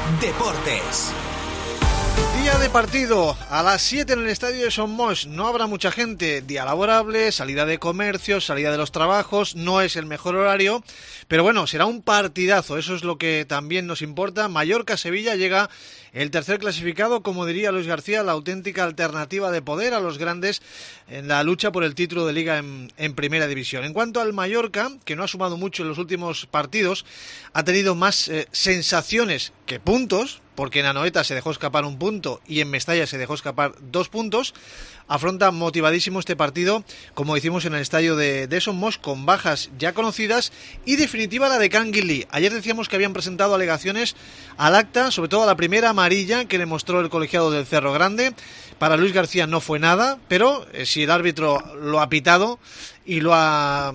Deportes. Día de partido, a las 7 en el estadio de Son Moix. No habrá mucha gente, día laborable, salida de comercio, salida de los trabajos, no es el mejor horario, pero bueno, será un partidazo, eso es lo que también nos importa. Mallorca-Sevilla, llega el tercer clasificado, como diría Luis García, la auténtica alternativa de poder a los grandes en la lucha por el título de Liga en Primera División. En cuanto al Mallorca, que no ha sumado mucho en los últimos partidos, ha tenido más sensaciones que puntos, porque en Anoeta se dejó escapar un punto y en Mestalla se dejó escapar 2 puntos. Afronta motivadísimo este partido, como decimos, en el estadio de Son Moix, con bajas ya conocidas y definitiva la de Canguilí. Ayer decíamos que habían presentado alegaciones al acta, sobre todo a la primera amarilla que le mostró el colegiado del Cerro Grande. Para Luis García no fue nada, pero si el árbitro lo ha pitado y ha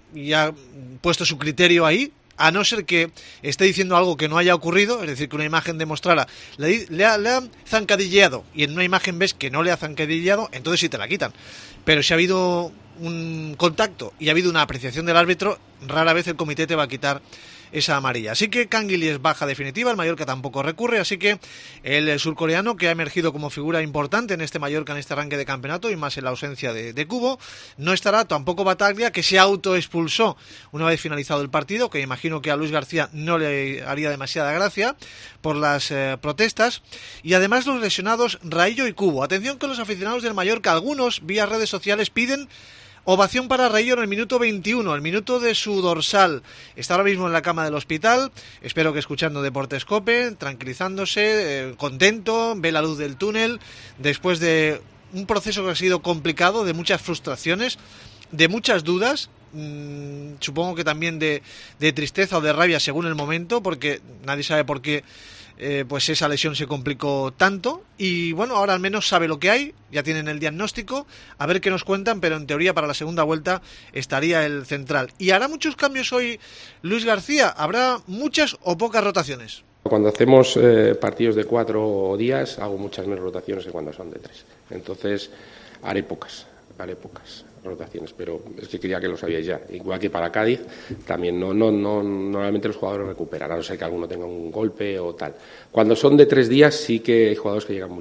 puesto su criterio ahí, a no ser que esté diciendo algo que no haya ocurrido, es decir, que una imagen demostrara, le ha zancadilleado y en una imagen ves que no le ha zancadilleado, entonces sí te la quitan. Pero si ha habido un contacto y ha habido una apreciación del árbitro, rara vez el comité te va a quitar esa amarilla. Así que Canguilí es baja definitiva, el Mallorca tampoco recurre, así que el surcoreano, que ha emergido como figura importante en este Mallorca, en este arranque de campeonato y más en la ausencia de Cubo, no estará. Tampoco Bataglia, que se autoexpulsó una vez finalizado el partido, que imagino que a Luis García no le haría demasiada gracia por las protestas. Y además los lesionados Raillo y Cubo. Atención que los aficionados del Mallorca, algunos vía redes sociales, piden ovación para Raillo en el minuto 21, el minuto de su dorsal. Está ahora mismo en la cama del hospital, espero que escuchando Deportes Cope, tranquilizándose, contento, ve la luz del túnel, después de un proceso que ha sido complicado, de muchas frustraciones, de muchas dudas, supongo que también de tristeza o de rabia según el momento, porque nadie sabe por qué pues esa lesión se complicó tanto. Y bueno, ahora al menos sabe lo que hay, ya tienen el diagnóstico, a ver qué nos cuentan, pero en teoría para la segunda vuelta estaría el central. Y hará muchos cambios hoy Luis García, habrá muchas o pocas rotaciones. Cuando hacemos partidos de 4 días hago muchas menos rotaciones que cuando son de 3, entonces haré pocas rotaciones, pero es que quería que lo sabíais ya. Igual que para Cádiz también no normalmente los jugadores recuperan, a no ser que alguno tenga un golpe o tal. Cuando son de 3 días sí que hay jugadores que llegan muy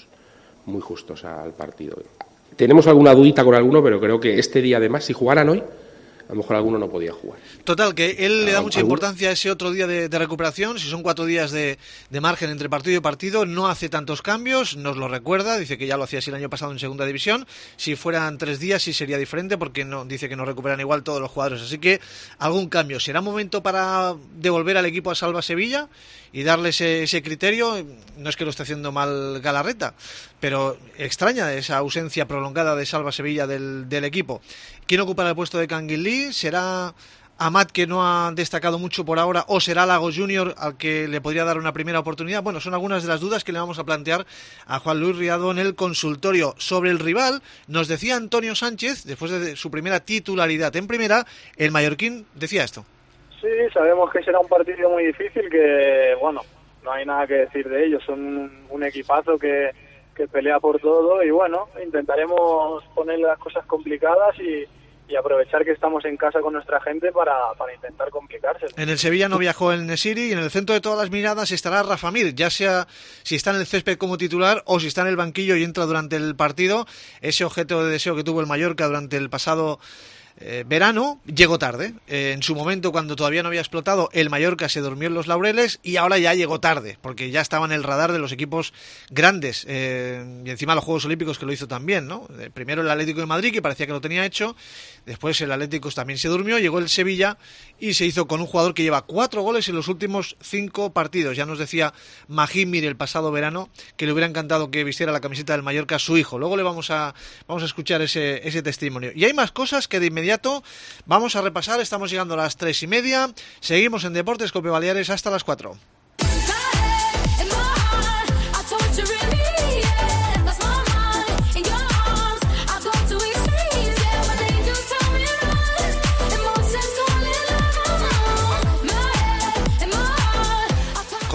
justos al partido. Tenemos alguna dudita con alguno, pero creo que este día además, si jugaran hoy, a lo mejor alguno no podía jugar. Total, que él le da mucha importancia a ese otro día de recuperación. Si son 4 días de margen entre partido y partido, no hace tantos cambios, nos lo recuerda, dice que ya lo hacía así el año pasado en segunda división. Si fueran 3 días sí sería diferente, porque no dice que no recuperan igual todos los jugadores, así que algún cambio. ¿Será momento para devolver al equipo a Salva Sevilla y darle ese criterio? No es que lo esté haciendo mal Galarreta, pero extraña esa ausencia prolongada de Salva Sevilla del equipo. ¿Quién ocupará el puesto de Canguilí? ¿Será Amat, que no ha destacado mucho por ahora, o será Lagos Junior, al que le podría dar una primera oportunidad? Bueno, son algunas de las dudas que le vamos a plantear a Juan Luis Riado en el consultorio. Sobre el rival, nos decía Antonio Sánchez, después de su primera titularidad en primera, el mallorquín decía esto. Sí, sabemos que será un partido muy difícil, que bueno, no hay nada que decir de ellos, son un equipazo que pelea por todo, y bueno, intentaremos poner las cosas complicadas y aprovechar que estamos en casa con nuestra gente para intentar complicarse. En el Sevilla no viajó el Nesiri, y en el centro de todas las miradas estará Rafa Mir, ya sea si está en el césped como titular o si está en el banquillo y entra durante el partido. Ese objeto de deseo que tuvo el Mallorca durante el pasado verano llegó tarde. En su momento, cuando todavía no había explotado, el Mallorca se durmió en los laureles, y ahora ya llegó tarde, porque ya estaba en el radar de los equipos grandes, y encima los Juegos Olímpicos, que lo hizo también, ¿no? Primero el Atlético de Madrid, que parecía que lo tenía hecho, después el Atlético también se durmió, llegó el Sevilla y se hizo con un jugador que lleva 4 goles en los últimos 5 partidos. Ya nos decía Magín Mir el pasado verano que le hubiera encantado que vistiera la camiseta del Mallorca a su hijo. Luego le vamos a escuchar ese testimonio. Y hay más cosas que de inmediato vamos a repasar. Estamos llegando a las 3:30. Seguimos en Deportes Cope Baleares hasta las 4.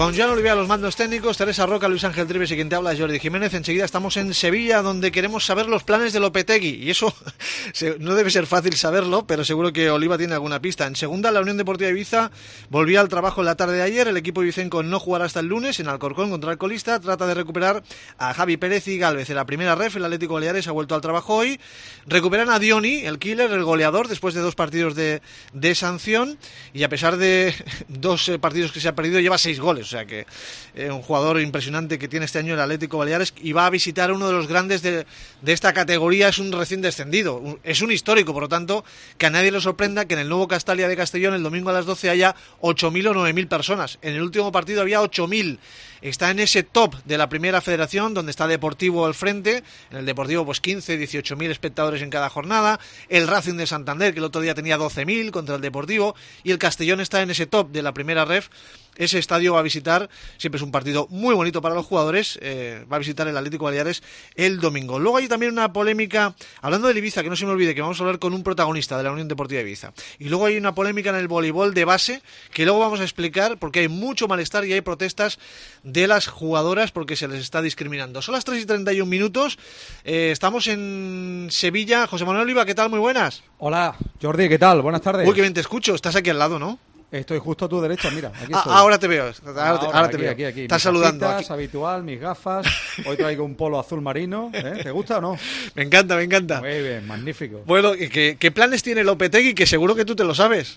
Con Joan Oliver a los mandos técnicos, Teresa Roca, Luis Ángel Trives y quien te habla, Jordi Jiménez. Enseguida estamos en Sevilla, donde queremos saber los planes de Lopetegui. Y eso no debe ser fácil saberlo, pero seguro que Oliva tiene alguna pista. En segunda, la Unión Deportiva Ibiza volvía al trabajo en la tarde de ayer. El equipo ibicenco no jugará hasta el lunes en Alcorcón contra el colista. Trata de recuperar a Javi Pérez y Gálvez. En la primera ref, el Atlético Baleares ha vuelto al trabajo hoy. Recuperan a Dioni, el killer, el goleador, después de 2 partidos de sanción. Y a pesar de 2 partidos que se ha perdido, lleva 6 goles. O sea que un jugador impresionante que tiene este año el Atlético Baleares, y va a visitar a uno de los grandes de esta categoría. Es un recién descendido, es un histórico, por lo tanto que a nadie le sorprenda que en el nuevo Castalia de Castellón el domingo a las 12 haya 8.000 o 9.000 personas. En el último partido había 8.000. Está en ese top de la primera federación, donde está Deportivo al frente. En el Deportivo 15, 18.000 espectadores en cada jornada. El Racing de Santander, que el otro día tenía 12.000 contra el Deportivo, y el Castellón está en ese top de la primera ref. Ese estadio va a visitar, siempre es un partido muy bonito para los jugadores, va a visitar el Atlético Baleares el domingo. Luego hay también una polémica, hablando del Ibiza, que no se me olvide que vamos a hablar con un protagonista de la Unión Deportiva Ibiza. Y luego hay una polémica en el voleibol de base, que luego vamos a explicar, porque hay mucho malestar y hay protestas de las jugadoras porque se les está discriminando. Son las 3:31, estamos en Sevilla. José Manuel Oliva, ¿qué tal? Muy buenas. Hola, Jordi, ¿qué tal? Buenas tardes. Uy, qué bien te escucho, estás aquí al lado, ¿no? Estoy justo a tu derecha, mira, aquí estoy. Ahora te veo, ahora te veo. Aquí. Estás mis saludando. Gafitas, habitual, mis gafas. Hoy traigo un polo azul marino. ¿Te gusta o no? Me encanta. Muy bien, magnífico. Bueno, ¿qué planes tiene Lopetegui? Que seguro que tú te lo sabes.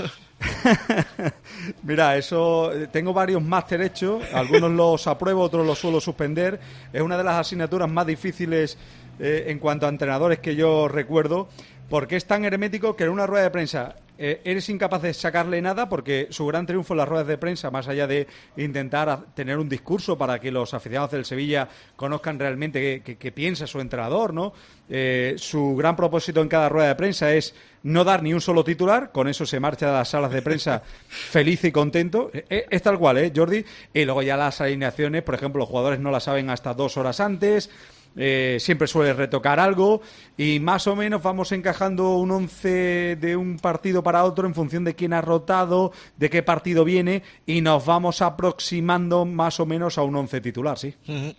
Mira, eso, tengo varios máster hechos, algunos los apruebo, otros los suelo suspender. Es una de las asignaturas más difíciles en cuanto a entrenadores que yo recuerdo, porque es tan hermético que en una rueda de prensa eres incapaz de sacarle nada, porque su gran triunfo en las ruedas de prensa, más allá de intentar tener un discurso para que los aficionados del Sevilla conozcan realmente qué piensa su entrenador, ¿no? Su gran propósito en cada rueda de prensa es no dar ni un solo titular, con eso se marcha de las salas de prensa feliz y contento. Es tal cual, Jordi. Y luego ya las alineaciones, por ejemplo, los jugadores no las saben hasta 2 horas antes. Siempre suele retocar algo y más o menos vamos encajando un 11 de un partido para otro en función de quién ha rotado, de qué partido viene, y nos vamos aproximando más o menos a un 11 titular, sí.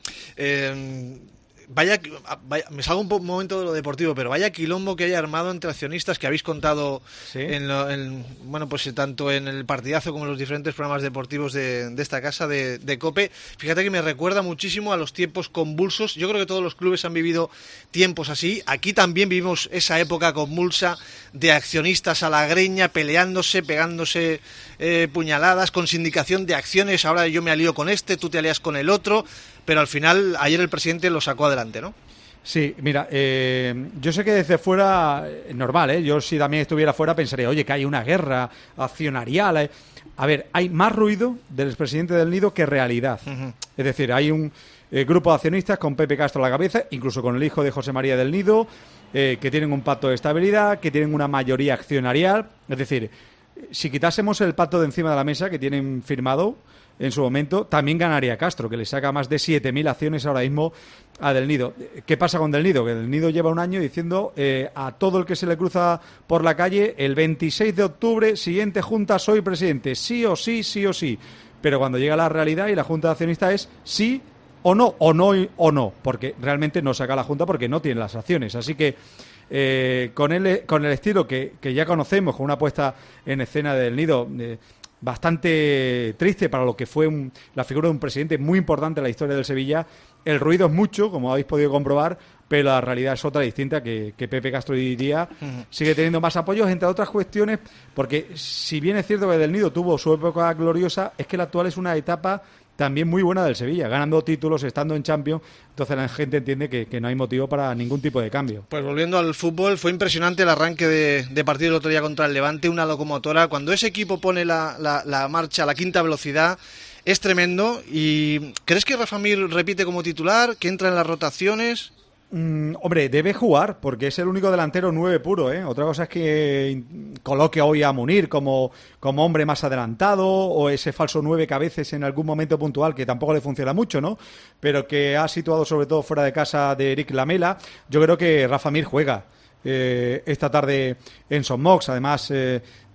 Uh-huh. Vaya, me salgo un momento de lo deportivo, pero vaya quilombo que hay armado entre accionistas que habéis contado, ¿sí? Bueno, pues tanto en el partidazo como en los diferentes programas deportivos de esta casa de COPE. Fíjate que me recuerda muchísimo a los tiempos convulsos. Yo creo que todos los clubes han vivido tiempos así. Aquí también vivimos esa época convulsa de accionistas a la greña, peleándose, pegándose puñaladas, con sindicación de acciones. Ahora yo me alío con este, tú te alías con el otro. Pero al final, ayer el presidente lo sacó adelante, ¿no? Sí, mira, yo sé que desde fuera, normal, yo si también estuviera fuera pensaría, oye, que hay una guerra accionarial. A ver, hay más ruido del expresidente del Nido que realidad. Uh-huh. Es decir, hay un grupo de accionistas con Pepe Castro a la cabeza, incluso con el hijo de José María del Nido, que tienen un pacto de estabilidad, que tienen una mayoría accionarial. Es decir, si quitásemos el pacto de encima de la mesa que tienen firmado en su momento, también ganaría Castro, que le saca más de 7.000 acciones ahora mismo a Del Nido. ¿Qué pasa con Del Nido? Que Del Nido lleva un año diciendo a todo el que se le cruza por la calle, el 26 de octubre, siguiente junta, soy presidente, sí o sí, sí o sí. Pero cuando llega la realidad y la junta de accionistas es sí o no, o no, porque realmente no saca la junta porque no tiene las acciones. Así que con el estilo que ya conocemos, con una puesta en escena de Del Nido bastante triste para lo que fue la figura de un presidente muy importante en la historia del Sevilla. El ruido es mucho, como habéis podido comprobar, pero la realidad es otra distinta, que Pepe Castro hoy día sigue teniendo más apoyos, entre otras cuestiones, porque si bien es cierto que Del Nido tuvo su época gloriosa, es que la actual es una etapa también muy buena del Sevilla, ganando títulos, estando en Champions. Entonces la gente entiende que no hay motivo para ningún tipo de cambio. Pues volviendo al fútbol, fue impresionante el arranque de partido el otro día contra el Levante, una locomotora. Cuando ese equipo pone la marcha a la quinta velocidad, es tremendo. ¿Y crees que Rafa Mir repite como titular, que entra en las rotaciones? Hombre, debe jugar, porque es el único delantero 9 puro, ¿eh? Otra cosa es que coloque hoy a Munir como hombre más adelantado, o ese falso 9 que a veces en algún momento puntual, que tampoco le funciona mucho, ¿no? Pero que ha situado sobre todo fuera de casa de Eric Lamela. Yo creo que Rafa Mir juega esta tarde en Son Mox. Además,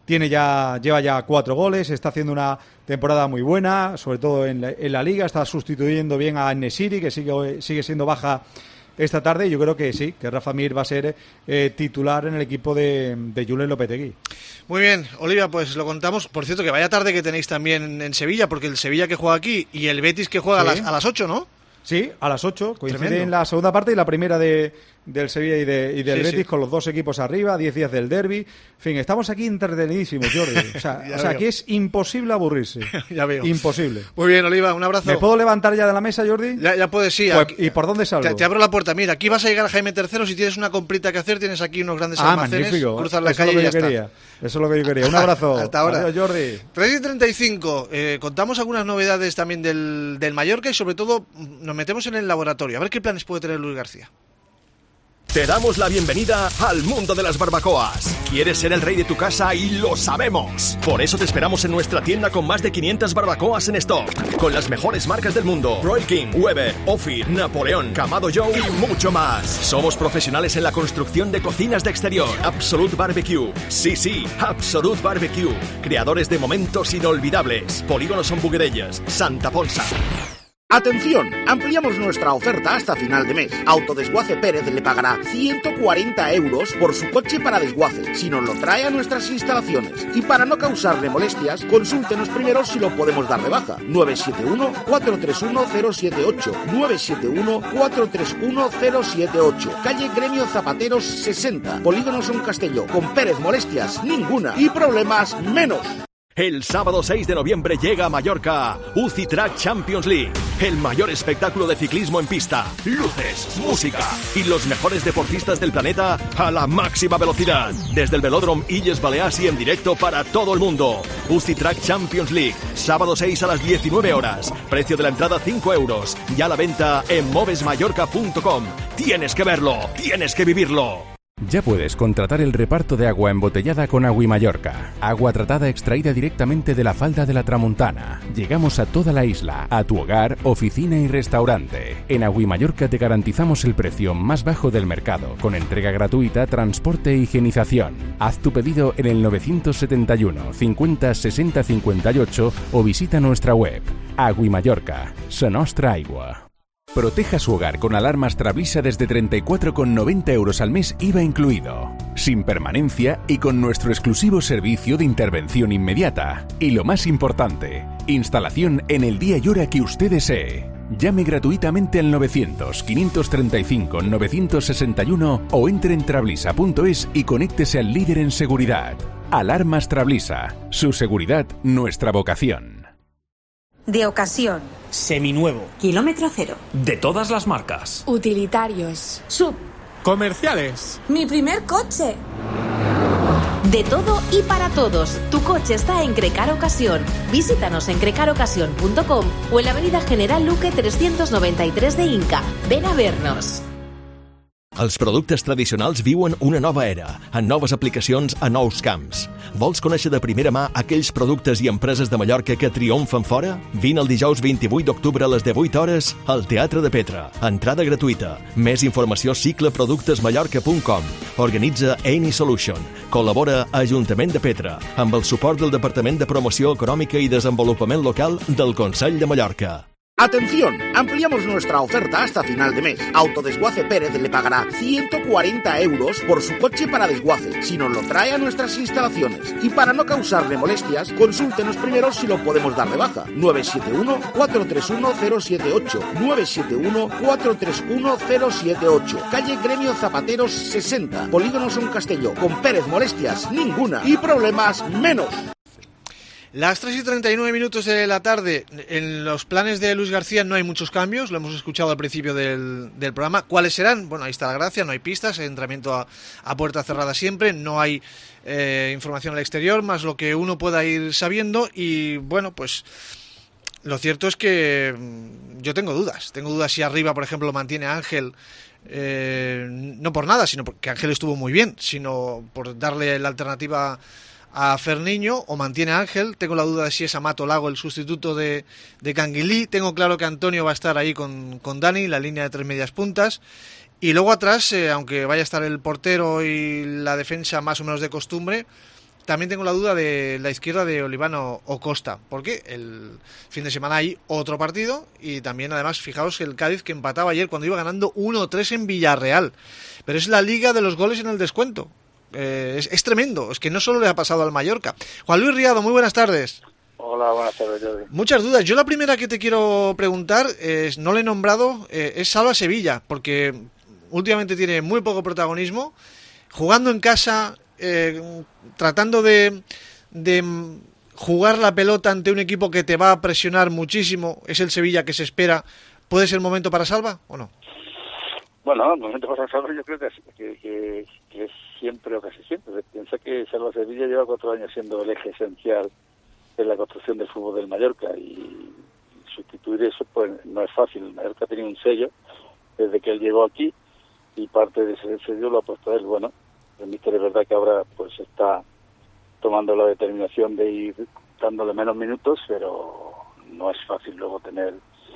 lleva ya 4 goles, está haciendo una temporada muy buena, sobre todo en la Liga, está sustituyendo bien a En-Nesyri, que sigue siendo baja esta tarde, y yo creo que sí, que Rafa Mir va a ser titular en el equipo de Julen Lopetegui. Muy bien, Olivia, pues lo contamos. Por cierto, que vaya tarde que tenéis también en Sevilla, porque el Sevilla que juega aquí y el Betis que juega a las 8, ¿no? Sí, a las 8, coincide Tremendo. en la segunda parte y la primera del Sevilla y del Betis, con los dos equipos arriba, 10 días del derbi. En fin, estamos aquí entretenidísimos, Jordi. O sea, aquí es imposible aburrirse. Ya veo. Imposible. Muy bien, Oliva, un abrazo. ¿Me puedo levantar ya de la mesa, Jordi? Ya puedes, sí. Pues, Aquí, ¿y por dónde salgo? Te abro la puerta. Mira, aquí vas a llegar a Jaime III. Si tienes una comprita que hacer, tienes aquí unos grandes almacenes. Magnífico. Cruzar la Eso calle es lo y que ya yo quería. está. Eso es lo que yo quería. Un abrazo. Hasta ahora. Adiós, Jordi. 3:35. Contamos algunas novedades también del Mallorca y sobre todo nos metemos en el laboratorio. A ver qué planes puede tener Luis García. Te damos la bienvenida al mundo de las barbacoas. ¿Quieres ser el rey de tu casa? Y lo sabemos. Por eso te esperamos en nuestra tienda con más de 500 barbacoas en stock, con las mejores marcas del mundo: Royal King, Weber, Ophir, Napoleón, Kamado Joe y mucho más. Somos profesionales en la construcción de cocinas de exterior. Absolute Barbecue. Sí, Absolute Barbecue. Creadores de momentos inolvidables. Polígono Son Buguerelles, Santa Ponsa. Atención, ampliamos nuestra oferta hasta final de mes. Autodesguace Pérez le pagará 140 euros por su coche para desguace, si nos lo trae a nuestras instalaciones. Y para no causarle molestias, consúltenos primero si lo podemos dar de baja. 971-431-078. 971-431-078. Calle Gremio Zapateros 60. Polígono Son Castelló. Con Pérez molestias ninguna y problemas menos. El sábado 6 de noviembre llega a Mallorca UCI Track Champions League, el mayor espectáculo de ciclismo en pista, luces, música y los mejores deportistas del planeta a la máxima velocidad. Desde el Velódromo Illes Balears y en directo para todo el mundo. UCI Track Champions League, sábado 6 a las 19 horas. Precio de la entrada 5 euros. Ya a la venta en movesmallorca.com. Tienes que verlo, tienes que vivirlo. Ya puedes contratar el reparto de agua embotellada con Agui Mallorca. Agua tratada extraída directamente de la falda de la Tramuntana. Llegamos a toda la isla, a tu hogar, oficina y restaurante. En Agui Mallorca te garantizamos el precio más bajo del mercado, con entrega gratuita, transporte e higienización. Haz tu pedido en el 971 50 60 58 o visita nuestra web. Agui Mallorca, la nostra aigua. Proteja su hogar con alarmas Trablisa desde 34,90 euros al mes, IVA incluido. Sin permanencia y con nuestro exclusivo servicio de intervención inmediata. Y lo más importante, instalación en el día y hora que usted desee. Llame gratuitamente al 900-535-961 o entre en trablisa.es y conéctese al líder en seguridad. Alarmas Trablisa. Su seguridad, nuestra vocación. De ocasión. Seminuevo. Kilómetro cero. De todas las marcas. Utilitarios. Sub. Comerciales. Mi primer coche. De todo y para todos. Tu coche está en Crecar Ocasión. Visítanos en crecarocasión.com o en la Avenida General Luque 393 de Inca. Ven a vernos. Els productes tradicionals viuen una nova era, amb noves aplicacions a nous camps. Vols conèixer de primera mà aquells productes i empreses de Mallorca que triomfen fora? Vine el dijous 28 d'octubre a les 18 hores al Teatre de Petra. Entrada gratuïta. Més informació cicleproductesmallorca.com. Organitza Any Solution. Col·labora Ajuntament de Petra, amb el suport del Departament de Promoció Econòmica i Desenvolupament Local del Consell de Mallorca. Atención, ampliamos nuestra oferta hasta final de mes. Autodesguace Pérez le pagará 140 euros por su coche para desguace, si nos lo trae a nuestras instalaciones. Y para no causarle molestias, consúltenos primero si lo podemos dar de baja. 971-431-078. 971-431-078. Calle Gremio Zapateros 60. Polígono Son Castelló. Con Pérez molestias ninguna y problemas menos. Las 3:39 de la tarde. En los planes de Luis García no hay muchos cambios, lo hemos escuchado al principio del programa. ¿Cuáles serán? Bueno, ahí está la gracia, no hay pistas, entrenamiento a puerta cerrada siempre, no hay información al exterior, más lo que uno pueda ir sabiendo. Y bueno, pues lo cierto es que yo tengo dudas si arriba, por ejemplo, lo mantiene Ángel. No por nada, sino porque Ángel estuvo muy bien, sino por darle la alternativa a Ferniño, o mantiene a Ángel. Tengo la duda de si es Amato Lago el sustituto de Canguilí. Tengo claro que Antonio va a estar ahí con Dani, la línea de 3 medias puntas. Y luego atrás, aunque vaya a estar el portero y la defensa más o menos de costumbre, también tengo la duda de la izquierda de Olivano o Costa, porque el fin de semana hay otro partido y también además fijaos el Cádiz que empataba ayer cuando iba ganando 1-3 en Villarreal, pero es la liga de los goles en el descuento. Es tremendo, es que no solo le ha pasado al Mallorca. Juan Luis Riado, muy buenas tardes. Hola, buenas tardes, Jordi. Muchas dudas. Yo la primera que te quiero preguntar, no le he nombrado, es Salva Sevilla, porque últimamente tiene muy poco protagonismo, jugando en casa, tratando de jugar la pelota ante un equipo que te va a presionar muchísimo, es el Sevilla que se espera. ¿Puede ser el momento para Salva o no? Bueno, el momento para Salva yo creo que es siempre o casi siempre. Piensa que Salva Sevilla lleva 4 años siendo el eje esencial en la construcción del fútbol del Mallorca y sustituir eso pues no es fácil. El Mallorca tenía un sello desde que él llegó aquí y parte de ese sello lo ha puesto él. Bueno, el míster es verdad que ahora pues está tomando la determinación de ir dándole menos minutos, pero no es fácil luego tener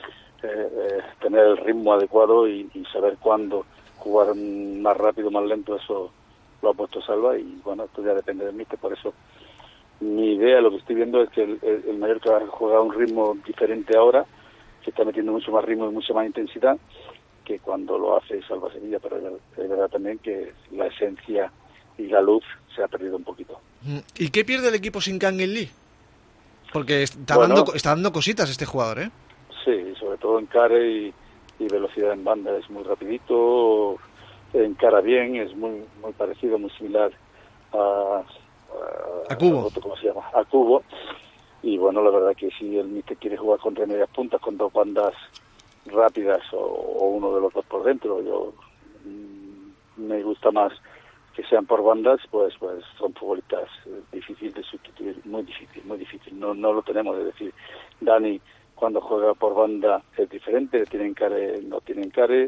el ritmo adecuado y saber cuándo jugar más rápido, más lento. Eso lo ha puesto Salva y bueno, esto ya depende del míster. Por eso mi idea, lo que estoy viendo es que el Mallorca juega a un ritmo diferente ahora, se está metiendo mucho más ritmo y mucha más intensidad que cuando lo hace Salva Sevilla, pero es verdad también que la esencia y la luz se ha perdido un poquito. ¿Y qué pierde el equipo sin Kangin Lee? Porque está dando cositas este jugador, ¿eh? Sí, sobre todo encare y velocidad en banda, es muy rapidito, encara bien, es muy parecido, muy similar a Cubo. ¿Cómo se llama? A Cubo. Y bueno, la verdad que si el míster quiere jugar contra medias puntas, con 2 bandas rápidas o uno de los 2 por dentro, yo me gusta más que sean por bandas, pues son futbolistas difíciles de sustituir, muy difícil. No lo tenemos, es decir, Dani cuando juega por banda es diferente, tiene encare, no tiene encare,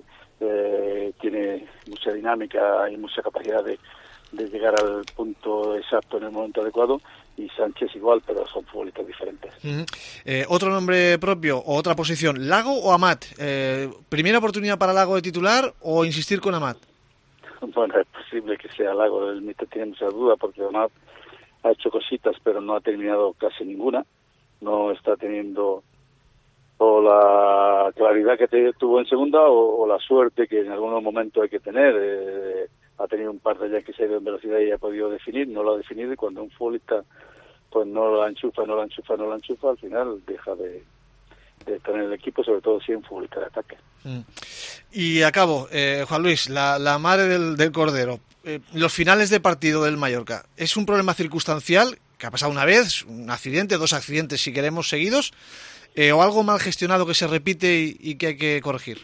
tiene mucha dinámica y mucha capacidad de llegar al punto exacto en el momento adecuado, y Sánchez igual, pero son futbolistas diferentes. Otro nombre propio o otra posición, ¿Lago o Amat? ¿Primera oportunidad para Lago de titular o insistir con Amat? Bueno, es posible que sea Lago, el míster tiene muchas dudas porque Amat ha hecho cositas pero no ha terminado casi ninguna, no está teniendo o la claridad que tuvo en segunda o la suerte que en algunos momentos hay que tener. Ha tenido un par de días que se ha ido en velocidad y ha podido definir, no lo ha definido, y cuando un futbolista pues no la enchufa, al final deja de estar en el equipo, sobre todo si es un futbolista de ataque. Y acabo, Juan Luis, la madre del Cordero, los finales de partido del Mallorca, ¿es un problema circunstancial que ha pasado una vez, un accidente, 2 accidentes si queremos seguidos, o algo mal gestionado que se repite y que hay que corregir?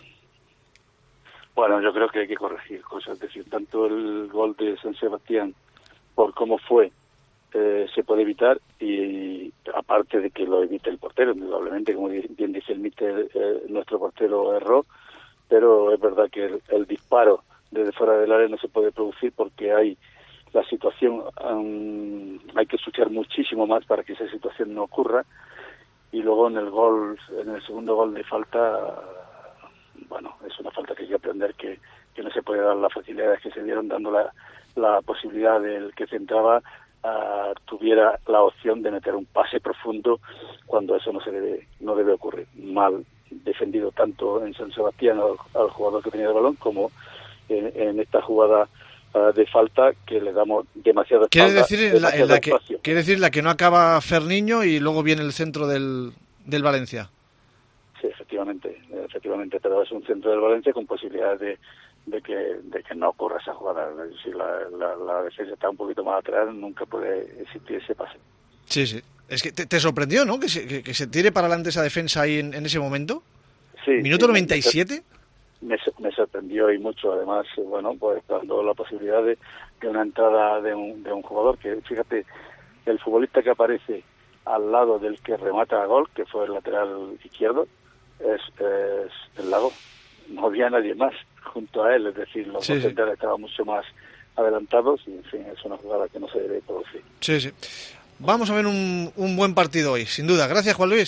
Bueno, yo creo que hay que corregir cosas, es decir, tanto el gol de San Sebastián por cómo fue se puede evitar, y aparte de que lo evite el portero, indudablemente, como bien dice el míster, nuestro portero erró, pero es verdad que el disparo desde fuera del área no se puede producir porque hay la situación, hay que escuchar muchísimo más para que esa situación no ocurra, y luego en el segundo gol de falta, bueno, es una falta que hay que aprender que no se puede dar las facilidades que se dieron, dando la posibilidad del que centraba tuviera la opción de meter un pase profundo cuando eso no debe ocurrir. Mal defendido tanto en San Sebastián al jugador que tenía el balón como en esta jugada de falta que le damos demasiado espalda. Quiere decir la que no acaba Ferniño y luego viene el centro del Valencia. Sí, efectivamente, pero es un centro del Valencia con posibilidades de que no ocurra esa jugada. Si la defensa está un poquito más atrás, nunca puede existir ese pase. Sí. Es que te sorprendió, ¿no? Que se tire para adelante esa defensa ahí en ese momento. Sí. ¿Minuto 97? Me sorprendió, y mucho. Además, bueno, pues dando la posibilidad de una entrada de un jugador que, fíjate, el futbolista que aparece al lado del que remata a gol, que fue el lateral izquierdo, es el Lago. No había nadie más junto a él, es decir, los dos centrales estaban mucho más adelantados y, en fin, es una jugada que no se debe producir. Sí. Vamos a ver un buen partido hoy, sin duda. Gracias, Juan Luis.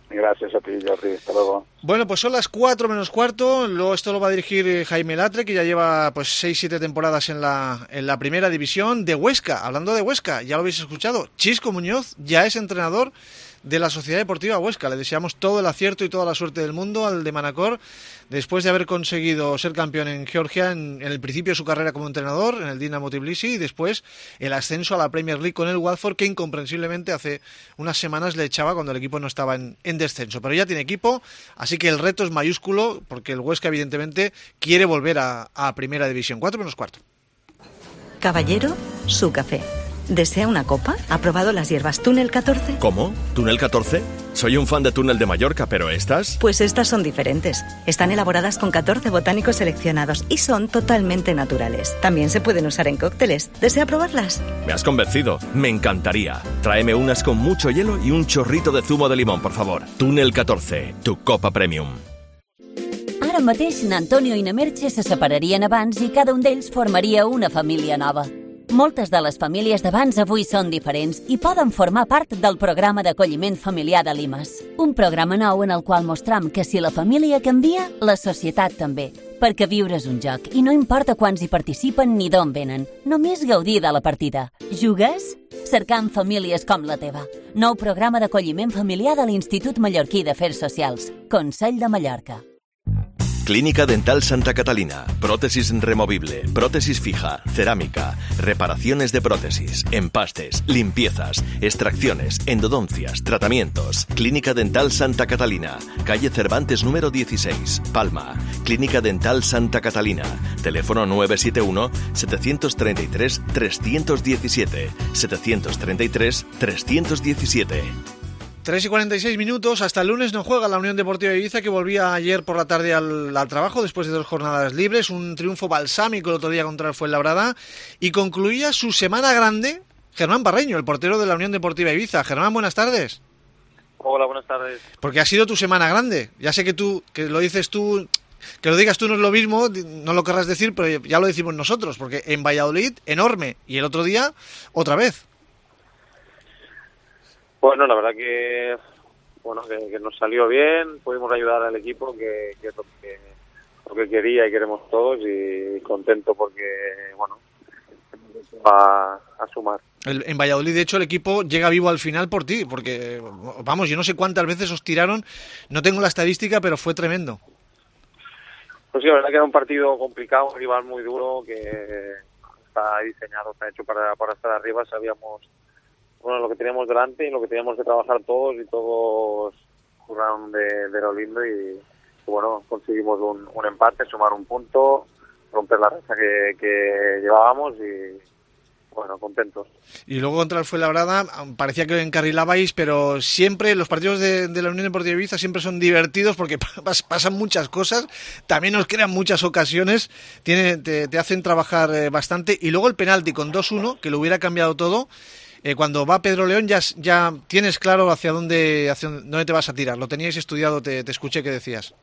Gracias a ti, Jordi. Hasta luego. Bueno, pues son las 4 menos cuarto. Luego esto lo va a dirigir Jaime Latre, que ya lleva pues 6-7 temporadas en la primera división de Huesca. Hablando de Huesca, ya lo habéis escuchado, Chisco Muñoz ya es entrenador de la Sociedad Deportiva Huesca. Le deseamos todo el acierto y toda la suerte del mundo al de Manacor, después de haber conseguido ser campeón en Georgia en el principio de su carrera como entrenador, en el Dinamo Tbilisi, y después el ascenso a la Premier League con el Watford, que incomprensiblemente hace unas semanas le echaba cuando el equipo no estaba en descenso. Pero ya tiene equipo, así que el reto es mayúsculo, porque el Huesca evidentemente quiere volver a Primera División. 4 menos cuarto. Caballero, su café. ¿Desea una copa? ¿Ha probado las hierbas Túnel 14? ¿Cómo? ¿Túnel 14? Soy un fan de Túnel de Mallorca, pero ¿estas? Pues estas son diferentes. Están elaboradas con 14 botánicos seleccionados y son totalmente naturales. También se pueden usar en cócteles. ¿Desea probarlas? Me has convencido. Me encantaría. Tráeme unas con mucho hielo y un chorrito de zumo de limón, por favor. Túnel 14, tu copa premium. Ara mateix n'Antonio i na Merche se separarien abans i cada un d'ells formaria una família nova. Moltes de les famílies d'abans avui són diferents i poden formar part del programa d'acolliment familiar de l'IMAS. Un programa nou en el qual mostram que si la família canvia, la societat també. Perquè viure és un joc i no importa quants hi participen ni d'on venen. Només gaudir de la partida. Jugues? Cercant famílies com la teva. Nou programa d'acolliment familiar de l'Institut Mallorquí d'Afers Socials. Consell de Mallorca. Clínica Dental Santa Catalina. Prótesis removible, prótesis fija, cerámica, reparaciones de prótesis, empastes, limpiezas, extracciones, endodoncias, tratamientos. Clínica Dental Santa Catalina. Calle Cervantes número 16, Palma. Clínica Dental Santa Catalina. Teléfono 971-733-317. 733-317. 3:46 minutos. Hasta el lunes no juega la Unión Deportiva Ibiza, que volvía ayer por la tarde al trabajo después de 2 jornadas libres. Un triunfo balsámico el otro día contra el Fuenlabrada. Y concluía su semana grande Germán Parreño, el portero de la Unión Deportiva Ibiza. Germán, buenas tardes. Hola, buenas tardes. Porque ha sido tu semana grande. Ya sé que lo dices tú, que lo digas tú no es lo mismo, no lo querrás decir, pero ya lo decimos nosotros. Porque en Valladolid, enorme. Y el otro día, otra vez. Bueno, la verdad que nos salió bien, pudimos ayudar al equipo, que es lo que quería y queremos todos, y contento porque, bueno, va a sumar. En Valladolid, de hecho, el equipo llega vivo al final por ti, porque, vamos, yo no sé cuántas veces os tiraron, no tengo la estadística, pero fue tremendo. Pues sí, la verdad que era un partido complicado, un rival muy duro, que está diseñado, está hecho para estar arriba, sabíamos lo que teníamos delante y lo que teníamos que trabajar todos, y todos jugaron de lo lindo, y bueno, conseguimos un empate, sumar un punto, romper la racha que llevábamos, y bueno, contentos. Y luego contra el Fuenlabrada parecía que encarrilabais, pero siempre los partidos de la Unión Deportiva Ibiza siempre son divertidos porque pasan muchas cosas, también nos crean muchas ocasiones, te hacen trabajar bastante, y luego el penalti con 2-1, que lo hubiera cambiado todo. Cuando va Pedro León ya tienes claro hacia dónde te vas a tirar. Lo teníais estudiado, te escuché que decías.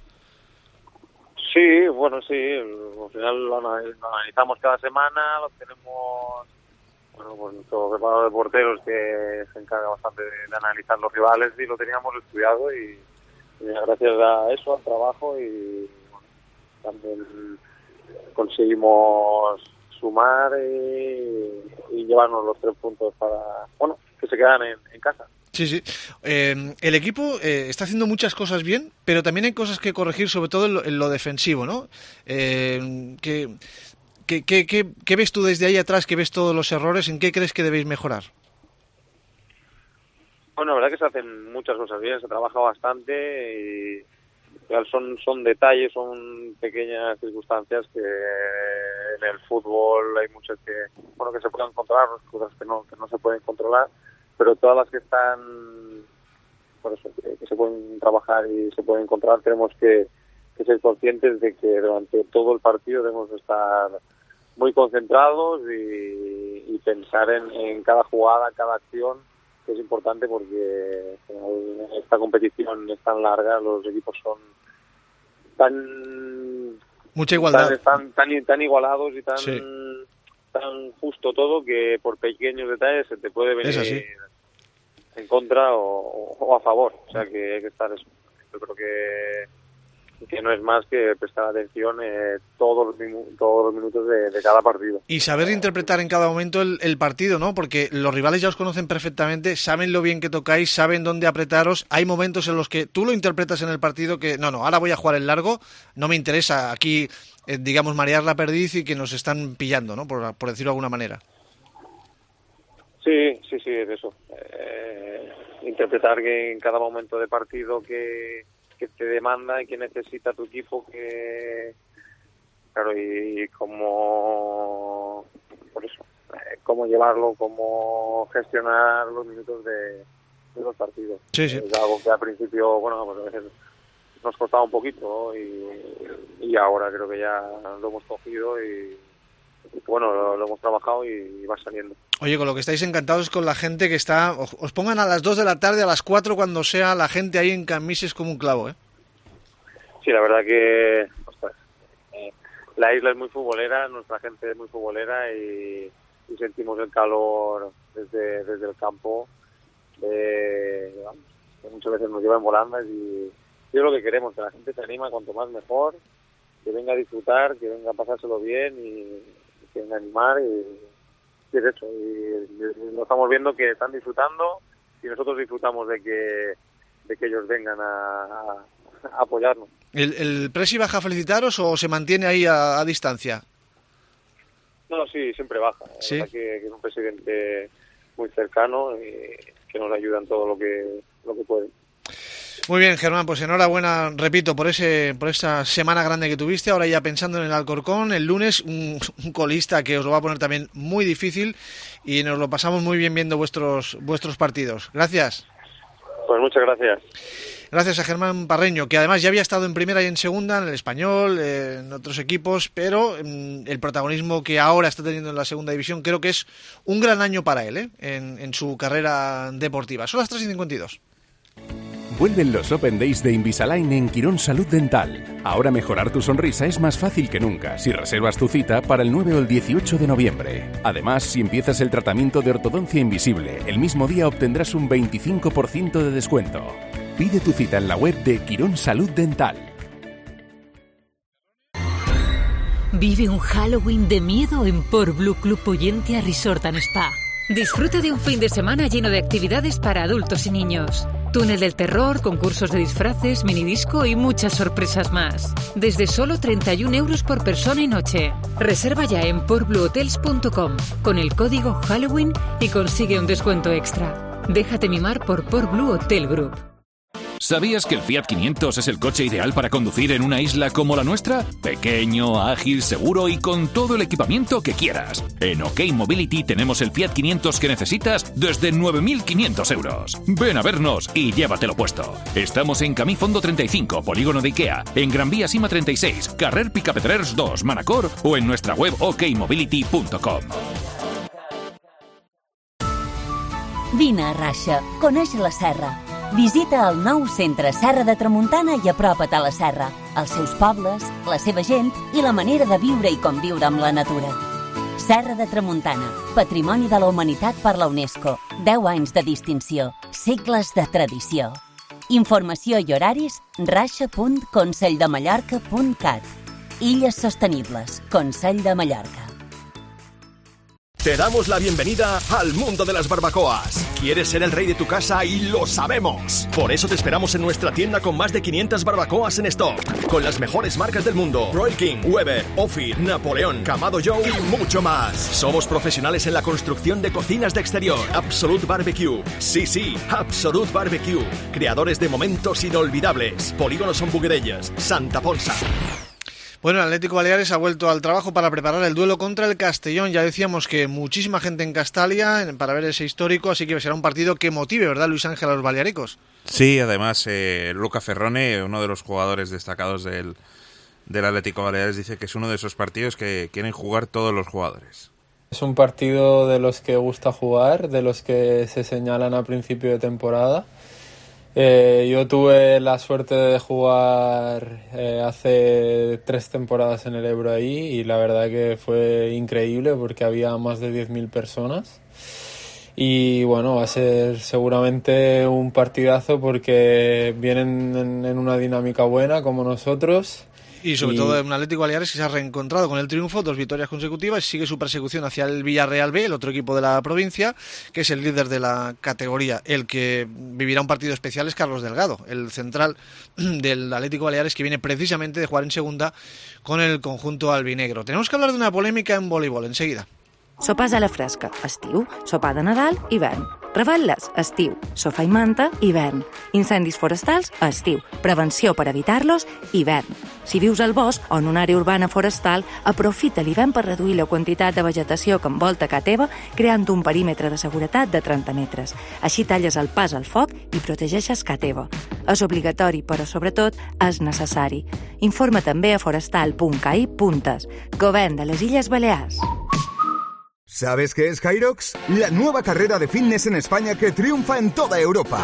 Sí, bueno, sí. Al final lo analizamos cada semana, lo tenemos, bueno, pues nuestro preparador de porteros, que se encarga bastante de analizar los rivales, y lo teníamos estudiado, y gracias a eso, al trabajo, y bueno, también conseguimos sumar y llevarnos los 3 puntos para, bueno, que se quedan en casa. Sí, sí. El equipo está haciendo muchas cosas bien, pero también hay cosas que corregir, sobre todo en lo defensivo, ¿no? ¿Qué ves tú desde ahí atrás, que ves todos los errores? ¿En qué crees que debéis mejorar? Bueno, la verdad que se hacen muchas cosas bien, se trabaja bastante, y son detalles, son pequeñas circunstancias que en el fútbol hay muchas que se pueden controlar, cosas que no se pueden controlar, pero todas las que están, por eso, que se pueden trabajar y se pueden controlar, tenemos que ser conscientes de que durante todo el partido debemos estar muy concentrados y pensar en cada jugada, cada acción, que es importante, porque esta competición es tan larga, los equipos son mucha igualdad, tan igualados y tan sí, tan justo todo, que por pequeños detalles se te puede venir en contra o a favor. O sea que hay que estar eso. Yo creo que no es más que prestar atención todos los minutos de cada partido. Y saber interpretar en cada momento el partido, ¿no? Porque los rivales ya os conocen perfectamente, saben lo bien que tocáis, saben dónde apretaros. Hay momentos en los que tú lo interpretas en el partido que, no, ahora voy a jugar el largo, no me interesa aquí, digamos, marear la perdiz y que nos están pillando, ¿no? Por decirlo de alguna manera. Sí, es eso. Interpretar que en cada momento de partido que te demanda y que necesita tu equipo, que claro, y cómo, por eso, cómo llevarlo, cómo gestionar los minutos de los partidos. Sí. Es algo que al principio, bueno, pues a veces nos costaba un poquito, y ahora creo que ya lo hemos cogido y bueno, lo hemos trabajado y va saliendo. Oye, con lo que estáis encantados es con la gente que está... Os pongan a las 2 de la tarde, a las 4, cuando sea, la gente ahí en Camises como un clavo, ¿eh? Sí, la verdad que la isla es muy futbolera, nuestra gente es muy futbolera y sentimos el calor desde el campo. Muchas veces nos llevan volandas y es lo que queremos, que la gente se anima, cuanto más mejor, que venga a disfrutar, que venga a pasárselo bien y que venga a animar y es eso. Y lo estamos viendo que están disfrutando y nosotros disfrutamos de que ellos vengan a apoyarnos. ¿El Presi baja a felicitaros o se mantiene ahí a distancia? No, sí, siempre baja. ¿Sí? La verdad que es un presidente muy cercano y que nos ayuda en todo lo que puede. Muy bien, Germán, pues enhorabuena, repito, por esa semana grande que tuviste. Ahora ya pensando en el Alcorcón, el lunes, un colista que os lo va a poner también muy difícil y nos lo pasamos muy bien viendo vuestros partidos. Gracias. Pues muchas gracias. Gracias a Germán Parreño, que además ya había estado en primera y en segunda, en el Español, en otros equipos, pero el protagonismo que ahora está teniendo en la segunda división creo que es un gran año para él, en su carrera deportiva. Son las 3:52. Vuelven los Open Days de Invisalign en Quirón Salud Dental. Ahora mejorar tu sonrisa es más fácil que nunca si reservas tu cita para el 9 o el 18 de noviembre. Además, si empiezas el tratamiento de ortodoncia invisible, el mismo día obtendrás un 25% de descuento. Pide tu cita en la web de Quirón Salud Dental. Vive un Halloween de miedo en Port Blue Club Pollentia Resort and Spa. Disfruta de un fin de semana lleno de actividades para adultos y niños. Túnel del terror, concursos de disfraces, minidisco y muchas sorpresas más. Desde solo 31 euros por persona y noche. Reserva ya en portbluehotels.com con el código Halloween y consigue un descuento extra. Déjate mimar por Port Blue Hotel Group. ¿Sabías que el Fiat 500 es el coche ideal para conducir en una isla como la nuestra? Pequeño, ágil, seguro y con todo el equipamiento que quieras. En OK Mobility tenemos el Fiat 500 que necesitas desde 9.500 euros. Ven a vernos y llévatelo puesto. Estamos en Camí Fondo 35, Polígono de Ikea, en Gran Vía Sima 36, Carrer Picapetrers 2, Manacor o en nuestra web okmobility.com. Vine a Raixa, coneix la serra. Visita el nou centre Serra de Tramuntana i apropa't a la serra, els seus pobles, la seva gent i la manera de viure i conviure amb la natura. Serra de Tramuntana, Patrimoni de la Humanitat per la UNESCO. 10 anys de distinció, segles de tradició. Informació i horaris, raixa.conselldemallorca.cat. Illes Sostenibles, Consell de Mallorca. Te damos la bienvenida al mundo de las barbacoas. ¿Quieres ser el rey de tu casa? Y lo sabemos. Por eso te esperamos en nuestra tienda con más de 500 barbacoas en stock. Con las mejores marcas del mundo. Royal King, Weber, Ophir, Napoleón, Kamado Joe y mucho más. Somos profesionales en la construcción de cocinas de exterior. Absolute Barbecue. Sí, Absolute Barbecue. Creadores de momentos inolvidables. Polígono Son Buguerelles, Santa Ponsa. Bueno, el Atlético Baleares ha vuelto al trabajo para preparar el duelo contra el Castellón. Ya decíamos que muchísima gente en Castalia para ver ese histórico, así que será un partido que motive, ¿verdad, Luis Ángel, a los balearicos? Sí, además Luca Ferrone, uno de los jugadores destacados del Atlético Baleares, dice que es uno de esos partidos que quieren jugar todos los jugadores. Es un partido de los que gusta jugar, de los que se señalan a principio de temporada. Yo tuve la suerte de jugar hace 3 temporadas en el Ebro ahí y la verdad que fue increíble porque había más de 10.000 personas y bueno, va a ser seguramente un partidazo porque vienen en una dinámica buena como nosotros. Y sobre todo un Atlético Baleares que se ha reencontrado con el triunfo, 2 victorias consecutivas, y sigue su persecución hacia el Villarreal B, el otro equipo de la provincia, que es el líder de la categoría. El que vivirá un partido especial es Carlos Delgado, el central del Atlético Baleares, que viene precisamente de jugar en segunda con el conjunto albinegro. Tenemos que hablar de una polémica en voleibol enseguida. Sopars a la fresca, estiu. Sopar de Nadal, hivern. Revetlles, estiu. Sofà i manta, hivern. Incendis forestals, estiu. Prevenció per evitar-los, hivern. Si vius al bosc o en una àrea urbana forestal, aprofita l'hivern per reduir la quantitat de vegetació que envolta casa teva, creant un perímetre de seguretat de 30 metres. Així talles el pas al foc i protegeixes casa teva. És obligatori, però sobretot és necessari. Informa també a forestal.cai.es. Govern de les Illes Balears. ¿Sabes qué es Hyrox? La nueva carrera de fitness en España que triunfa en toda Europa.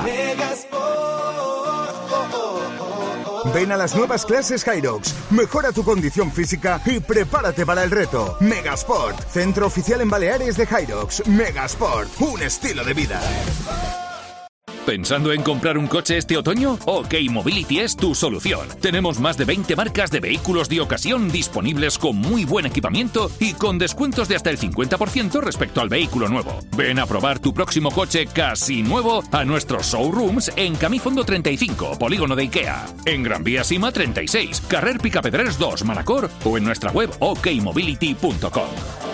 Ven a las nuevas clases Hyrox, mejora tu condición física y prepárate para el reto. Megasport, centro oficial en Baleares de Hyrox. Megasport, un estilo de vida. ¿Pensando en comprar un coche este otoño? OK Mobility es tu solución. Tenemos más de 20 marcas de vehículos de ocasión disponibles con muy buen equipamiento y con descuentos de hasta el 50% respecto al vehículo nuevo. Ven a probar tu próximo coche casi nuevo a nuestros showrooms en Camí Fondo 35, Polígono de Ikea, en Gran Vía Sima 36, Carrer Picapedrers 2, Manacor, o en nuestra web okmobility.com.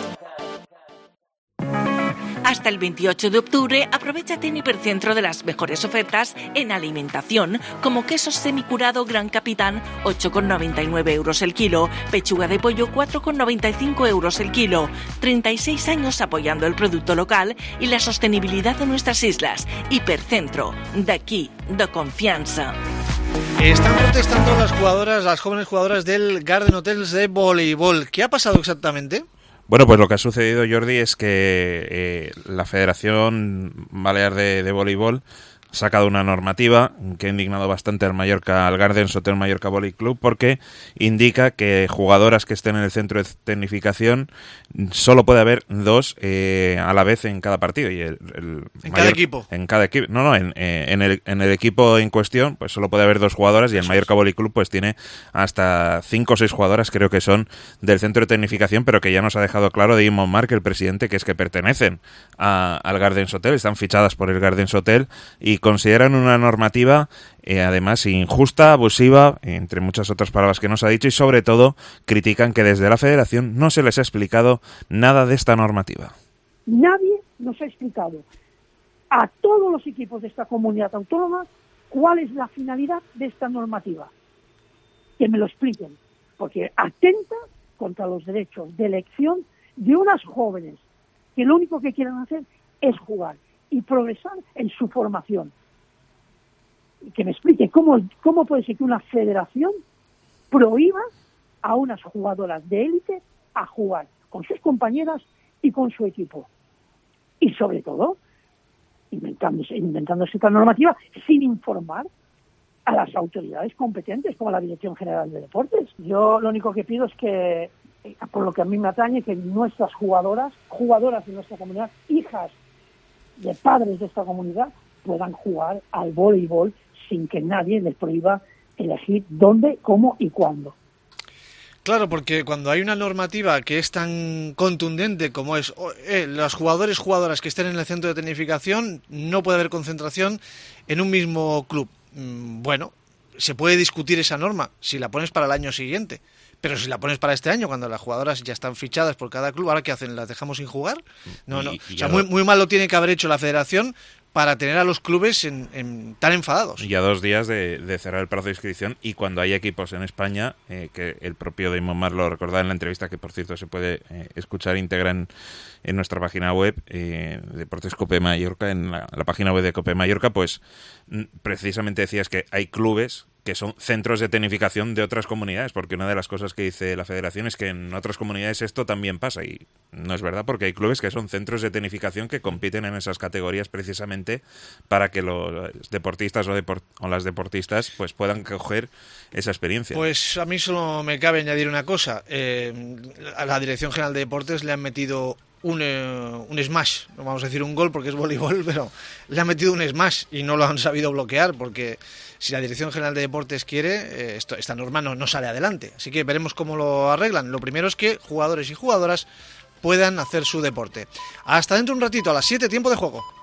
Hasta el 28 de octubre, aprovéchate en Hipercentro de las mejores ofertas en alimentación, como queso semicurado Gran Capitán, 8,99 euros el kilo, pechuga de pollo, 4,95 euros el kilo. 36 años apoyando el producto local y la sostenibilidad de nuestras islas. Hipercentro, d'aquí, de confianza. Están protestando las jóvenes jugadoras del Garden Hotels de voleibol. ¿Qué ha pasado exactamente? Bueno, pues lo que ha sucedido, Jordi, es que la Federación Balear de Voleibol ha sacado una normativa que ha indignado bastante al Gardens Hotel Mallorca Volley Club, porque indica que jugadoras que estén en el centro de tecnificación solo puede haber 2 a la vez en cada partido. Y cada equipo. En cada equipo. No, en el equipo en cuestión pues solo puede haber 2 jugadoras, y el Mallorca Volley Club pues tiene hasta 5 o 6 jugadoras, creo que son del centro de tecnificación, pero que ya nos ha dejado claro de Imon Mark, el presidente, que es que pertenecen al Gardens Hotel, están fichadas por el Gardens Hotel y consideran una normativa además injusta, abusiva, entre muchas otras palabras que nos ha dicho, y sobre todo critican que desde la Federación no se les ha explicado nada de esta normativa. Nadie nos ha explicado a todos los equipos de esta comunidad autónoma cuál es la finalidad de esta normativa. Que me lo expliquen, porque atenta contra los derechos de elección de unas jóvenes que lo único que quieren hacer es jugar y progresar en su formación. Que me explique cómo puede ser que una federación prohíba a unas jugadoras de élite a jugar con sus compañeras y con su equipo. Y sobre todo, inventándose esta normativa sin informar a las autoridades competentes, como la Dirección General de Deportes. Yo lo único que pido es que, por lo que a mí me atañe, que nuestras jugadoras de nuestra comunidad, hijas de padres de esta comunidad, puedan jugar al voleibol sin que nadie les prohíba elegir dónde, cómo y cuándo. Claro, porque cuando hay una normativa que es tan contundente como es los jugadoras que estén en el centro de tecnificación, no puede haber concentración en un mismo club. Bueno, se puede discutir esa norma si la pones para el año siguiente, pero si la pones para este año, cuando las jugadoras ya están fichadas por cada club, ¿ahora qué hacen? ¿Las dejamos sin jugar? No. O sea, muy mal lo tiene que haber hecho la Federación para tener a los clubes tan enfadados. Y a 2 días de cerrar el plazo de inscripción, y cuando hay equipos en España, que el propio Damon Mar lo recordaba en la entrevista, que por cierto se puede escuchar íntegra en nuestra página web, Deportes Cope Mallorca, en la página web de Cope Mallorca, pues precisamente decías que hay clubes que son centros de tecnificación de otras comunidades, porque una de las cosas que dice la Federación es que en otras comunidades esto también pasa, y no es verdad, porque hay clubes que son centros de tecnificación que compiten en esas categorías precisamente para que los deportistas o las deportistas pues puedan coger esa experiencia. Pues a mí solo me cabe añadir una cosa. A la Dirección General de Deportes le han metido un smash, no vamos a decir un gol porque es voleibol, pero le ha metido un smash y no lo han sabido bloquear, porque si la Dirección General de Deportes quiere, esta norma no sale adelante. Así que veremos cómo lo arreglan. Lo primero es que jugadores y jugadoras puedan hacer su deporte. Hasta dentro de un ratito, a las 7, tiempo de juego.